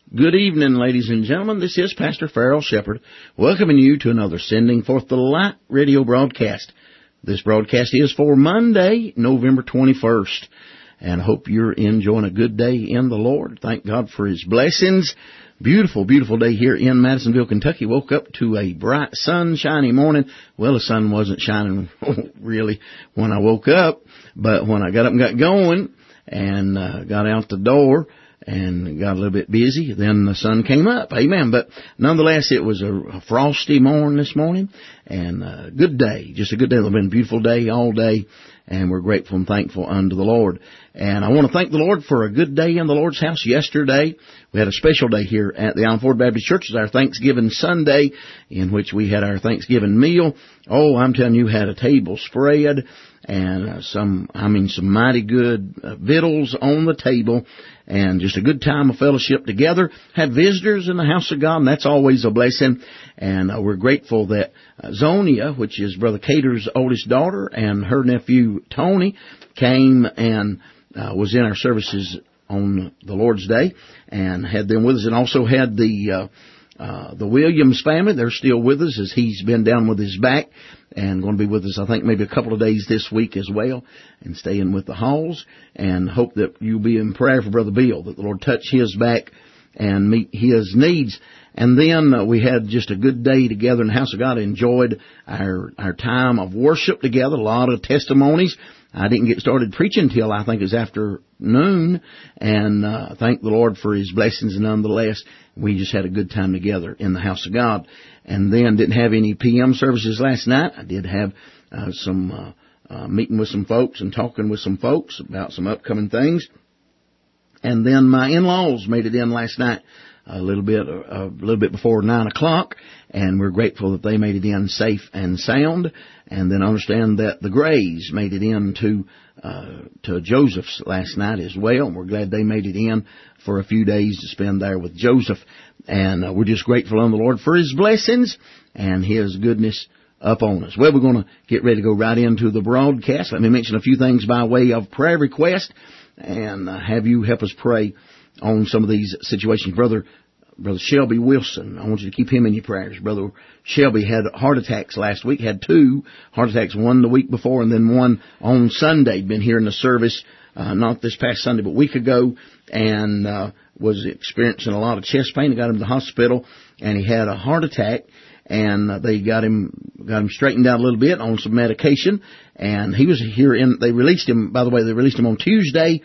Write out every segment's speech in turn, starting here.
Good evening, ladies and gentlemen. This is Pastor Farrell Shepherd, welcoming you to another Sending Forth the Light radio broadcast. This broadcast is for Monday, November 21st, and I hope you're enjoying a good day in the Lord. Thank God for His blessings. Beautiful, beautiful day here in Madisonville, Kentucky. Woke up to a bright, sunshiny morning. Well, the sun wasn't shining really when I woke up, but when I got up and got going and got out the door, and got a little bit busy, then the sun came up. Amen. But nonetheless, it was a frosty morning this morning, and a good day. Just a good day. It's been a beautiful day all day, and we're grateful and thankful unto the Lord. And I want to thank the Lord for a good day in the Lord's house yesterday. We had a special day here at the Allen Ford Baptist Church. It's our Thanksgiving Sunday, in which we had our Thanksgiving meal. Oh, I'm telling you, had a table spread, and some mighty good victuals on the table, and just a good time of fellowship together. Had visitors in the house of God, and that's always a blessing. And we're grateful that Zonia, which is Brother Cater's oldest daughter, and her nephew Tony came and was in our services on the Lord's Day, and had them with us, and also had the Williams family. They're still with us, as he's been down with his back, and going to be with us, I think, maybe a couple of days this week as well, and staying with the Halls, and hope that you'll be in prayer for Brother Bill, that the Lord touch his back and meet his needs. And then we had just a good day together in the house of God. Enjoyed our time of worship together, a lot of testimonies. I didn't get started preaching till I think it was afternoon, and thank the Lord for His blessings. Nonetheless, we just had a good time together in the house of God. And then didn't have any PM services last night. I did have some meeting with some folks and talking with some folks about some upcoming things. And then my in-laws made it in last night a little bit before 9 o'clock, and we're grateful that they made it in safe and sound. And then understand that the Grays made it in to Joseph's last night as well, and we're glad they made it in for a few days to spend there with Joseph. And we're just grateful unto the Lord for His blessings and His goodness upon us. Well, we're going to get ready to go right into the broadcast. Let me mention a few things by way of prayer request, and have you help us pray on some of these situations. Brother Shelby Wilson, I want you to keep him in your prayers. Brother Shelby had heart attacks last week, had 2 heart attacks, one the week before and then one on Sunday. Been here in the service, not this past Sunday, but a week ago, and was experiencing a lot of chest pain. They got him to the hospital, and he had a heart attack, and they got him straightened out a little bit on some medication, and he was here they released him, by the way, they released him on Tuesday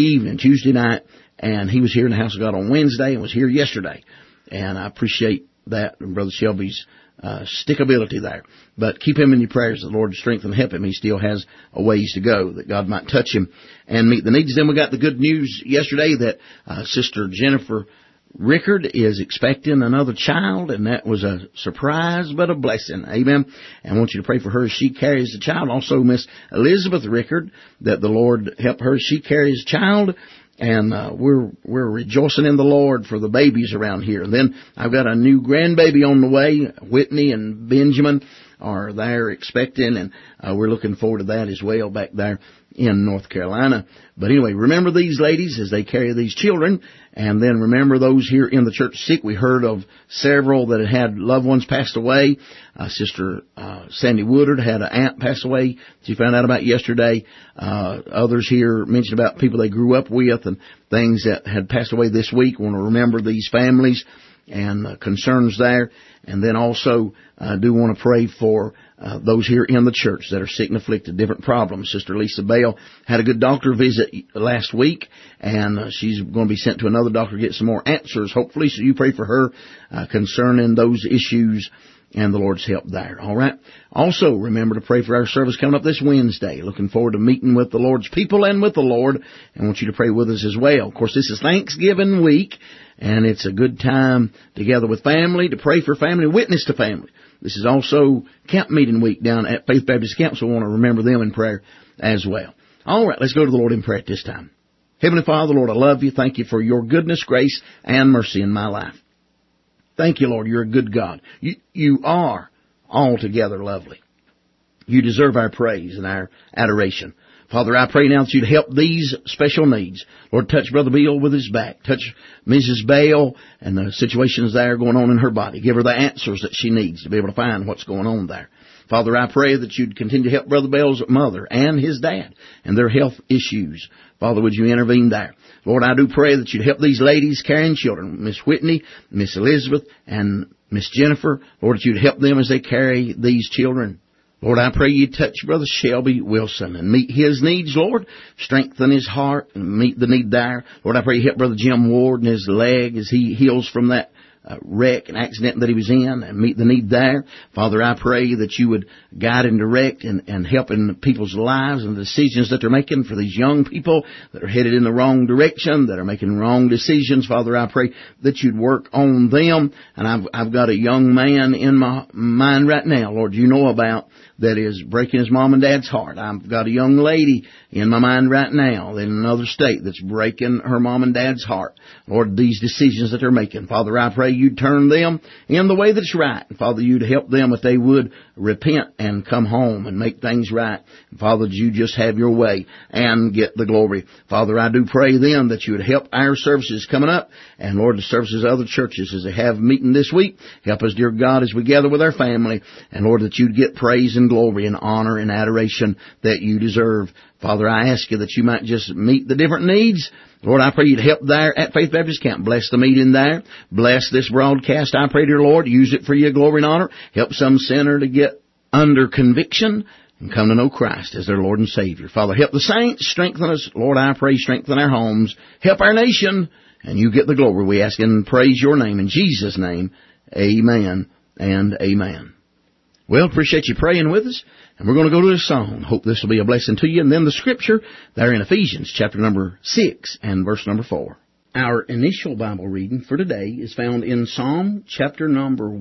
night, and he was here in the house of God on Wednesday and was here yesterday. And I appreciate that, Brother Shelby's stickability there. But keep him in your prayers, the Lord strengthen and help him. He still has a ways to go, that God might touch him and meet the needs. Then we got the good news yesterday that Sister Jennifer Rickard is expecting another child, and that was a surprise but a blessing. Amen. And I want you to pray for her as she carries the child. Also, Miss Elizabeth Rickard, that the Lord help her as she carries the child. And we're rejoicing in the Lord for the babies around here. And then I've got a new grandbaby on the way. Whitney and Benjamin are there expecting, and we're looking forward to that as well back there in North Carolina. But anyway, remember these ladies as they carry these children, and then remember those here in the church sick. We heard of several that had loved ones passed away. Sister Sandy Woodard had an aunt pass away. She found out about yesterday. Others here mentioned about people they grew up with and things that had passed away this week. We want to remember these families and concerns there. And then also do want to pray for those here in the church that are sick and afflicted, different problems. Sister Lisa Bell had a good doctor visit last week, and she's going to be sent to another doctor to get some more answers, hopefully. So you pray for her concerning those issues and the Lord's help there. All right. Also, remember to pray for our service coming up this Wednesday. Looking forward to meeting with the Lord's people and with the Lord, and want you to pray with us as well. Of course, this is Thanksgiving week, and it's a good time together with family to pray for family, witness to family. This is also camp meeting week down at Faith Baptist Camp, so we want to remember them in prayer as well. All right, let's go to the Lord in prayer at this time. Heavenly Father, Lord, I love you. Thank you for your goodness, grace, and mercy in my life. Thank you, Lord. You're a good God. You are altogether lovely. You deserve our praise and our adoration. Father, I pray now that you'd help these special needs. Lord, touch Brother Bill with his back. Touch Mrs. Bell and the situations there going on in her body. Give her the answers that she needs to be able to find what's going on there. Father, I pray that you'd continue to help Brother Bell's mother and his dad and their health issues. Father, would you intervene there? Lord, I do pray that you'd help these ladies carrying children, Miss Whitney, Miss Elizabeth, and Miss Jennifer. Lord, that you'd help them as they carry these children. Lord, I pray you touch Brother Shelby Wilson and meet his needs, Lord. Strengthen his heart and meet the need there. Lord, I pray you help Brother Jim Ward and his leg as he heals from that wreck and accident that he was in and meet the need there. Father, I pray that you would guide and direct and help in people's lives and the decisions that they're making for these young people that are headed in the wrong direction, that are making wrong decisions. Father, I pray that you'd work on them. And I've got a young man in my mind right now, Lord, you know about, that is breaking his mom and dad's heart. I've got a young lady in my mind right now in another state that's breaking her mom and dad's heart. Lord, these decisions that they're making, Father, I pray you'd turn them in the way that's right. And Father, you'd help them if they would repent and come home and make things right. And Father, you just have your way and get the glory. Father, I do pray then that you would help our services coming up, and Lord, the services of other churches as they have meeting this week. Help us, dear God, as we gather with our family, and Lord, that you'd get praise and glory and honor and adoration that you deserve. Father, I ask you that you might just meet the different needs. Lord, I pray you'd help there at Faith Baptist Camp. Bless the meeting there. Bless this broadcast. I pray, dear Lord, use it for your glory and honor. Help some sinner to get under conviction and come to know Christ as their Lord and Savior. Father, help the saints. Strengthen us. Lord, I pray strengthen our homes. Help our nation. And you get the glory. We ask and praise your name. In Jesus' name, amen and amen. Well, appreciate you praying with us. And we're going to go to a song. Hope this will be a blessing to you. And then the scripture there in Ephesians chapter number 6 and verse number 4. Our initial Bible reading for today is found in Psalm chapter number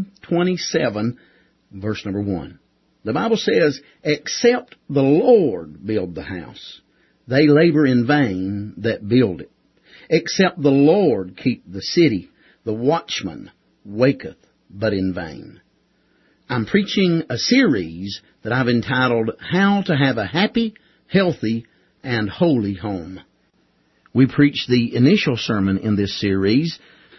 127, verse number 1. The Bible says, "Except the Lord build the house, they labor in vain that build it. Except the Lord keep the city, the watchman waketh but in vain." I'm preaching a series that I've entitled, How to Have a Happy, Healthy, and Holy Home. We preached the initial sermon in this series,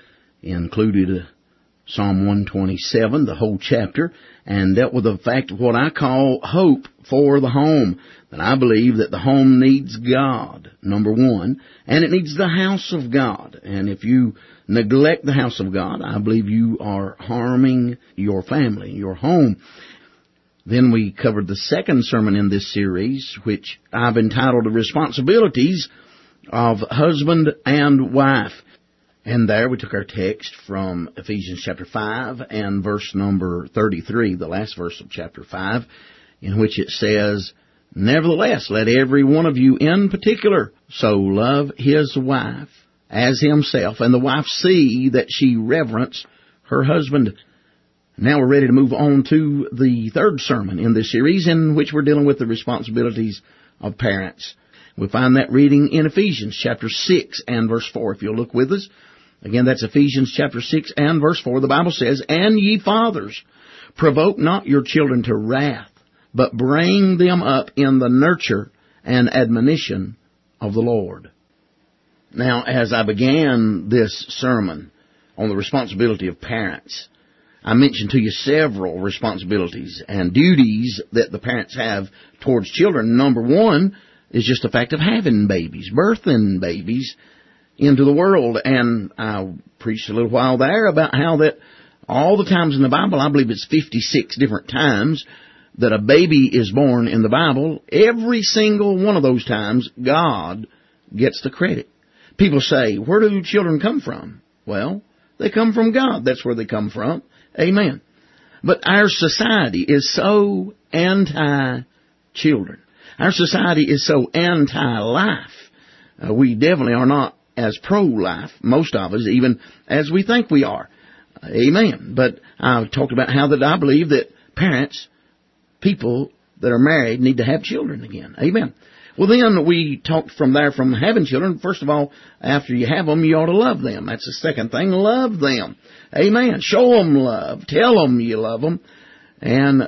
included Psalm 127, the whole chapter, and dealt with the fact of what I call hope for the home. That I believe that the home needs God, number one, and it needs the house of God. And if you neglect the house of God, I believe you are harming your family, your home. Then we covered the second sermon in this series, which I've entitled The Responsibilities of Husband and Wife. And there we took our text from Ephesians chapter 5 and verse number 33, the last verse of chapter 5, in which it says, "Nevertheless, let every one of you in particular so love his wife as himself, and the wife see that she reverence her husband." Now we're ready to move on to the third sermon in this series, in which we're dealing with the responsibilities of parents. We find that reading in Ephesians chapter 6 and verse 4. If you'll look with us. Again, that's Ephesians chapter 6 and verse 4. The Bible says, "And ye fathers, provoke not your children to wrath, but bring them up in the nurture and admonition of the Lord." Now, as I began this sermon on the responsibility of parents, I mentioned to you several responsibilities and duties that the parents have towards children. Number one is just the fact of having babies, birthing babies into the world. And I preached a little while there about how that all the times in the Bible, I believe it's 56 different times that a baby is born in the Bible. Every single one of those times, God gets the credit. People say, where do children come from? Well, they come from God. That's where they come from. Amen. But our society is so anti-children. Our society is so anti-life. We definitely are not as pro-life, most of us, even as we think we are. Amen. But I've talked about how that I believe that parents, people that are married, need to have children again. Amen. Well, then we talked from there from having children. First of all, after you have them, you ought to love them. That's the second thing. Love them. Amen. Show them love. Tell them you love them. And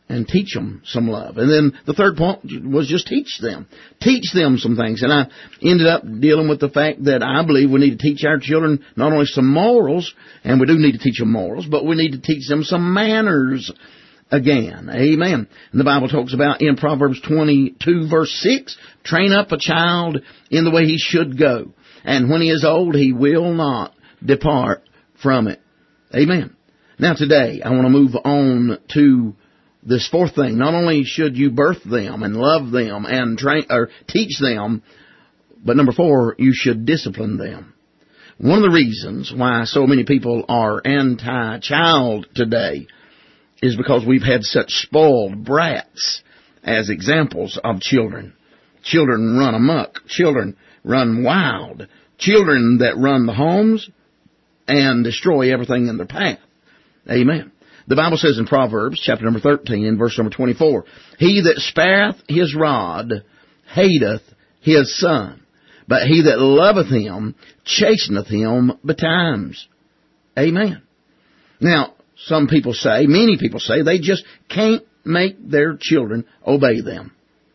and teach them some love. And then the third point was just teach them. Teach them some things. And I ended up dealing with the fact that I believe we need to teach our children not only some morals, and we do need to teach them morals, but we need to teach them some manners again. Amen. And the Bible talks about in Proverbs 22 verse 6, train up a child in the way he should go, and when he is old, he will not depart from it. Amen. Now today, I want to move on to this fourth thing. Not only should you birth them and love them and train or teach them, but number 4, you should discipline them. One of the reasons why so many people are anti-child today is because we've had such spoiled brats as examples of children. Children run amok. Children run wild. Children that run the homes and destroy everything in their path. Amen. The Bible says in Proverbs chapter number 13 and verse number 24, he that spareth his rod hateth his son, but he that loveth him chasteneth him betimes. Amen. Now, many people say they just can't make their children obey them.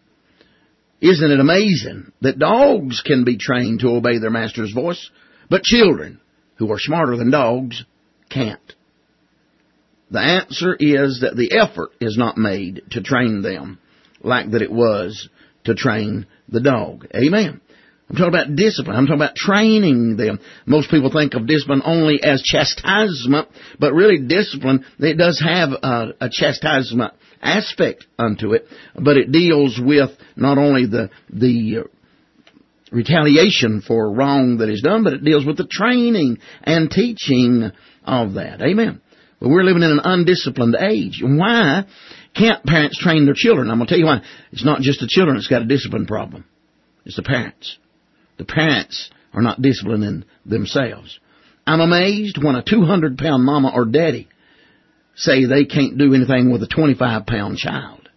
Isn't it amazing that dogs can be trained to obey their master's voice, but children who are smarter than dogs can't? The answer is that the effort is not made to train them like that it was to train the dog. Amen. I'm talking about discipline. I'm talking about training them. Most people think of discipline only as chastisement, but really discipline, it does have a chastisement aspect unto it, but it deals with not only the retaliation for wrong that is done, but it deals with the training and teaching of that. Amen. But we're living in an undisciplined age. Why can't parents train their children? I'm going to tell you why. It's not just the children that's got a discipline problem. It's the parents. The parents are not disciplining themselves. I'm amazed when a 200-pound mama or daddy say they can't do anything with a 25-pound child.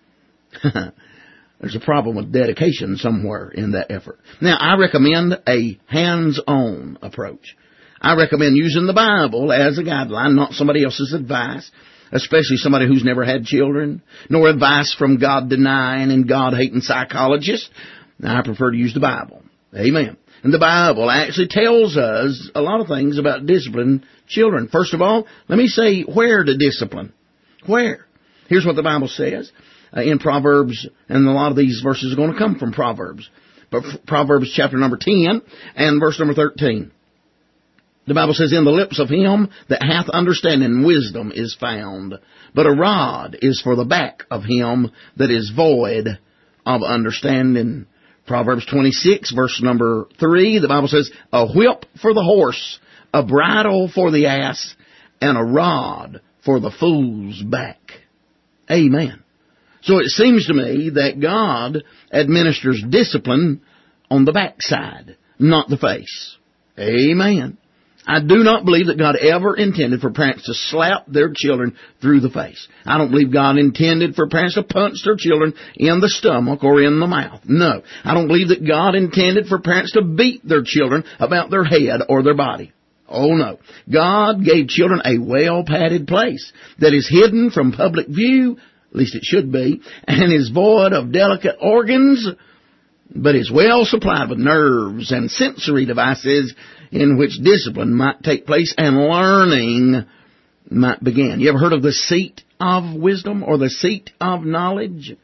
There's a problem with dedication somewhere in that effort. Now, I recommend a hands-on approach. I recommend using the Bible as a guideline, not somebody else's advice, especially somebody who's never had children, nor advice from God-denying and God-hating psychologists. Now, I prefer to use the Bible. Amen. And the Bible actually tells us a lot of things about disciplining children. First of all, let me say where to discipline. Where? Here's what the Bible says in Proverbs, and a lot of these verses are going to come from Proverbs. But Proverbs chapter number 10 and verse number 13. The Bible says, in the lips of him that hath understanding wisdom is found, but a rod is for the back of him that is void of understanding. Proverbs 26, verse number 3, the Bible says, a whip for the horse, a bridle for the ass, and a rod for the fool's back. Amen. So it seems to me that God administers discipline on the backside, not the face. Amen. I do not believe that God ever intended for parents to slap their children through the face. I don't believe God intended for parents to punch their children in the stomach or in the mouth. No. I don't believe that God intended for parents to beat their children about their head or their body. Oh no. God gave children a well-padded place that is hidden from public view, at least it should be, and is void of delicate organs, but is well supplied with nerves and sensory devices in which discipline might take place and learning might begin. You ever heard of the seat of wisdom or the seat of knowledge?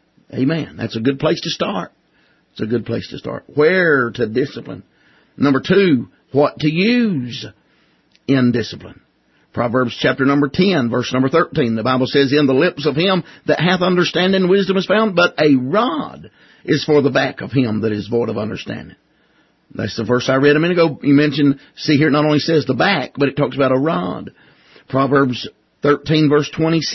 Amen. That's a good place to start. It's a good place to start. Where to discipline. Number 2, what to use in discipline. Proverbs chapter number 10, verse number 13. The Bible says, in the lips of him that hath understanding wisdom is found, but a rod is for the back of him that is void of understanding. That's the verse I read a minute ago. You mentioned, see here, it not only says the back, but it talks about a rod. Proverbs 13, verse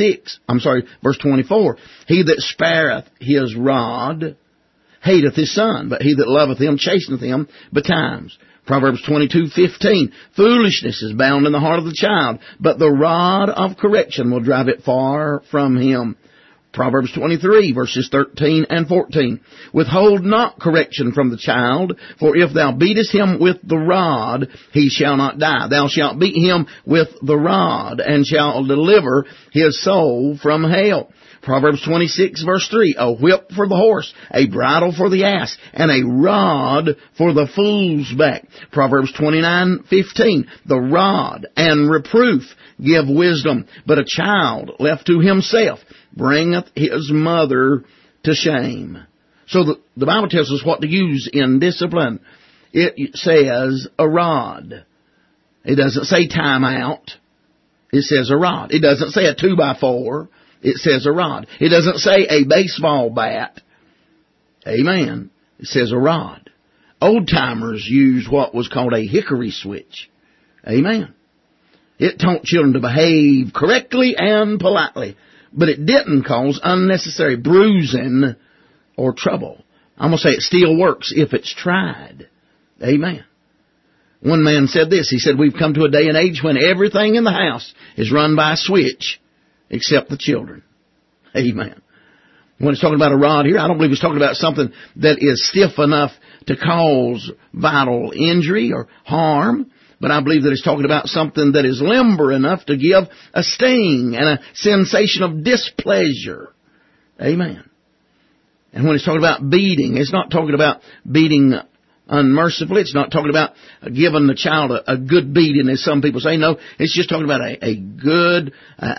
24. He that spareth his rod hateth his son, but he that loveth him chasteneth him betimes. Proverbs 22:15. Foolishness is bound in the heart of the child, but the rod of correction will drive it far from him. Proverbs 23, verses 13 and 14. Withhold not correction from the child, for if thou beatest him with the rod, he shall not die. Thou shalt beat him with the rod, and shalt deliver his soul from hell. Proverbs 26 verse 3, a whip for the horse, a bridle for the ass, and a rod for the fool's back. Proverbs 29:15, the rod and reproof give wisdom, but a child left to himself bringeth his mother to shame. So the Bible tells us what to use in discipline. It says a rod. It doesn't say time out. It says a rod. It doesn't say a 2x4. It says a rod. It doesn't say a baseball bat. Amen. It says a rod. Old timers used what was called a hickory switch. Amen. It taught children to behave correctly and politely, but it didn't cause unnecessary bruising or trouble. I'm going to say it still works if it's tried. Amen. One man said this. He said, we've come to a day and age when everything in the house is run by a switch except the children. Amen. When it's talking about a rod here, I don't believe it's talking about something that is stiff enough to cause vital injury or harm, but I believe that it's talking about something that is limber enough to give a sting and a sensation of displeasure. Amen. And when it's talking about beating, it's not talking about beating unmercifully. It's not talking about giving the child a good beating, as some people say. No, it's just talking about a good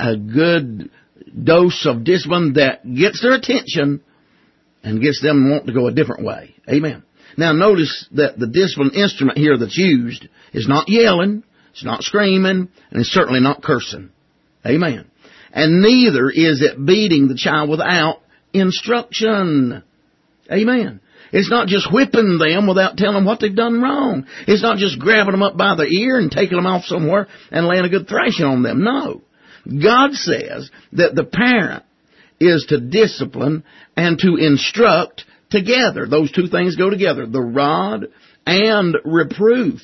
dose of discipline that gets their attention and gets them want to go a different way. Amen. Now notice that the discipline instrument here that's used is not yelling, it's not screaming, and it's certainly not cursing. Amen. And neither is it beating the child without instruction. Amen. It's not just whipping them without telling them what they've done wrong. It's not just grabbing them up by the ear and taking them off somewhere and laying a good thrashing on them. No. God says that the parent is to discipline and to instruct together. Those two things go together. The rod and reproof.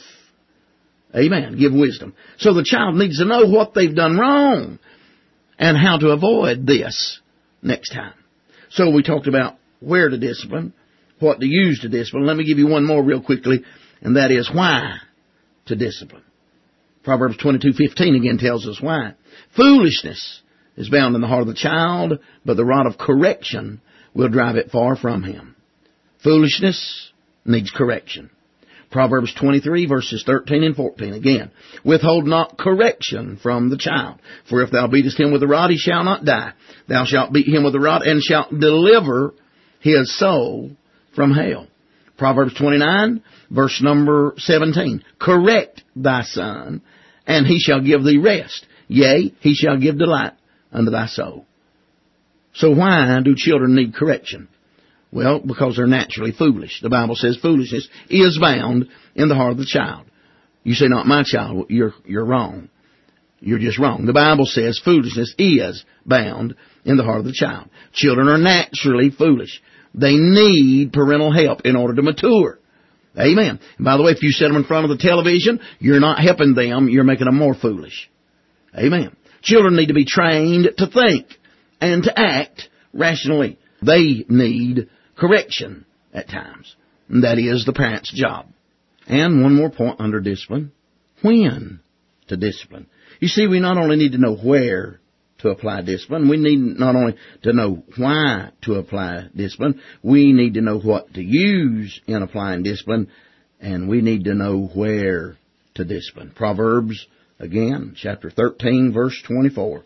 Amen. Give wisdom. So the child needs to know what they've done wrong and how to avoid this next time. So we talked about where to discipline, what to use to discipline. Let me give you one more real quickly, and that is why to discipline. Proverbs 22:15 again tells us why. Foolishness is bound in the heart of the child, but the rod of correction will drive it far from him. Foolishness needs correction. Proverbs 23 verses 13 and 14 again. Withhold not correction from the child, for if thou beatest him with the rod, he shall not die. Thou shalt beat him with the rod, and shalt deliver his soul from hell. Proverbs 29 verse number 17. Correct thy son, and he shall give thee rest. Yea, he shall give delight unto thy soul. So why do children need correction? Well, because they're naturally foolish. The Bible says foolishness is bound in the heart of the child. You say, not my child. You're wrong. You're just wrong. The Bible says foolishness is bound in the heart of the child. Children are naturally foolish. They need parental help in order to mature. Amen. And by the way, if you set them in front of the television, you're not helping them. You're making them more foolish. Amen. Children need to be trained to think and to act rationally. They need correction at times. And that is the parent's job. And one more point under discipline. When to discipline. You see, we not only need to know where to apply discipline, we need not only to know why to apply discipline, we need to know what to use in applying discipline, and we need to know where to discipline. Proverbs, again, chapter 13, verse 24.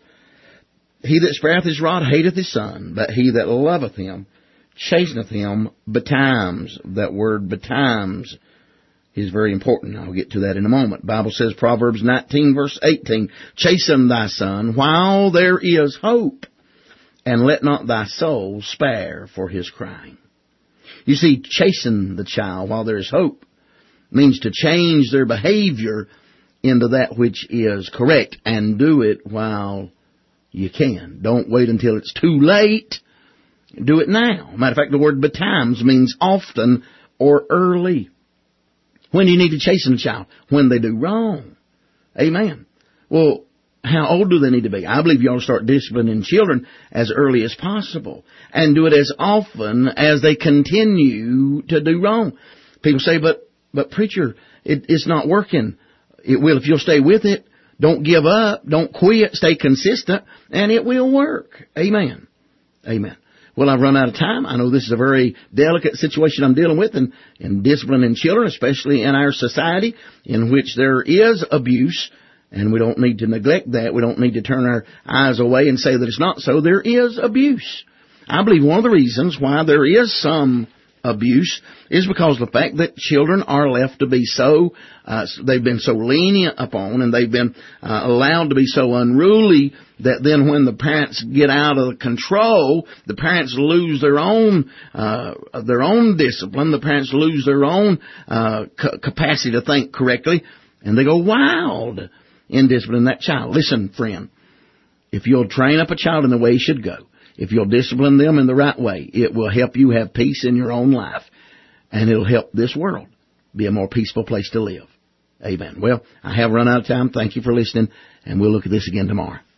He that spareth his rod hateth his son, but he that loveth him chasteneth him betimes. That word betimes is very important. I'll get to that in a moment. The Bible says, Proverbs 19 verse 18, chasten thy son while there is hope, and let not thy soul spare for his crying. You see, chasten the child while there is hope means to change their behavior into that which is correct, and do it while you can. Don't wait until it's too late. Do it now. Matter of fact, the word betimes means often or early. When do you need to chasten a child? When they do wrong. Amen. Well, how old do they need to be? I believe you ought to start disciplining children as early as possible, and do it as often as they continue to do wrong. People say, but preacher, it's not working. It will if you'll stay with it. Don't give up. Don't quit. Stay consistent, and it will work. Amen. Amen. Well, I've run out of time. I know this is a very delicate situation I'm dealing with in disciplining children, especially in our society in which there is abuse, and we don't need to neglect that. We don't need to turn our eyes away and say that it's not so. There is abuse. I believe one of the reasons why there is some abuse is because of the fact that children are left to be so, they've been so lenient upon, and they've been allowed to be so unruly that then when the parents get out of control, the parents lose their own discipline, the parents lose their own capacity to think correctly, and they go wild in disciplining that child. Listen, friend, if you'll train up a child in the way he should go, if you'll discipline them in the right way, it will help you have peace in your own life, and it'll help this world be a more peaceful place to live. Amen. Well, I have run out of time. Thank you for listening, and we'll look at this again tomorrow.